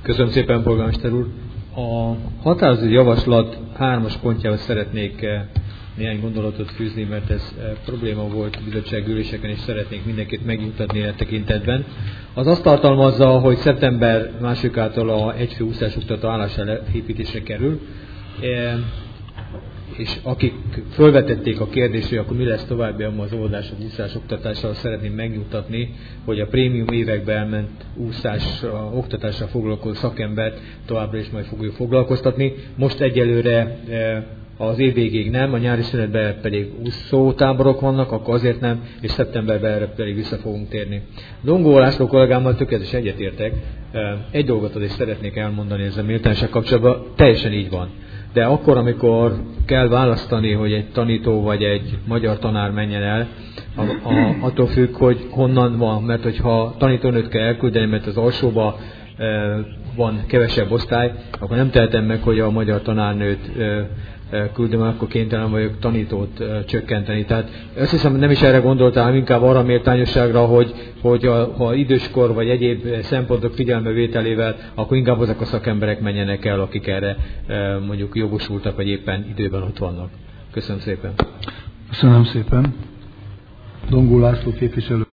Köszönöm szépen, polgármester úr. A határozati javaslat 3-as pontjához szeretnék néhány gondolatot fűzni, mert ez probléma volt a bizottsági üléseken, és szeretnék mindenkit megnyugtatni e tekintetben. Az azt tartalmazza, hogy szeptember 2-től a egyfő úszásoktató állására építésre kerül, és akik felvetették a kérdést, hogy akkor mi lesz további az óvodások úszásoktatással, szeretném megnyugtatni, hogy a prémium években elment oktatással foglalkozó szakembert továbbra is majd fogjuk foglalkoztatni. Most egyelőre az év végéig nem, a nyári szünetben pedig úszótáborok vannak, akkor azért nem, és szeptemberben erre pedig vissza fogunk térni. Dongó László kollégámmal tökéletesen egyetértek. Egy dolgot azért szeretnék elmondani ezzel a méltányság kapcsolatban, teljesen így van. De akkor, amikor kell választani, hogy egy tanító vagy egy magyar tanár menjen el, attól függ, hogy honnan van, mert hogyha tanítónőt kell elküldeni, mert az alsóba van kevesebb osztály, akkor nem tehetem meg, hogy a magyar tanárnőt küldöm, akkor kénytelen vagyok tanítót csökkenteni. Tehát azt hiszem, nem is erre gondoltál, hanem inkább arra méltányosságra, hogy ha időskor vagy egyéb szempontok figyelmevételével, akkor inkább azok a szakemberek menjenek el, akik erre mondjuk jogosultak, vagy éppen időben ott vannak. Köszönöm szépen. Köszönöm szépen. Dongó László képviselő.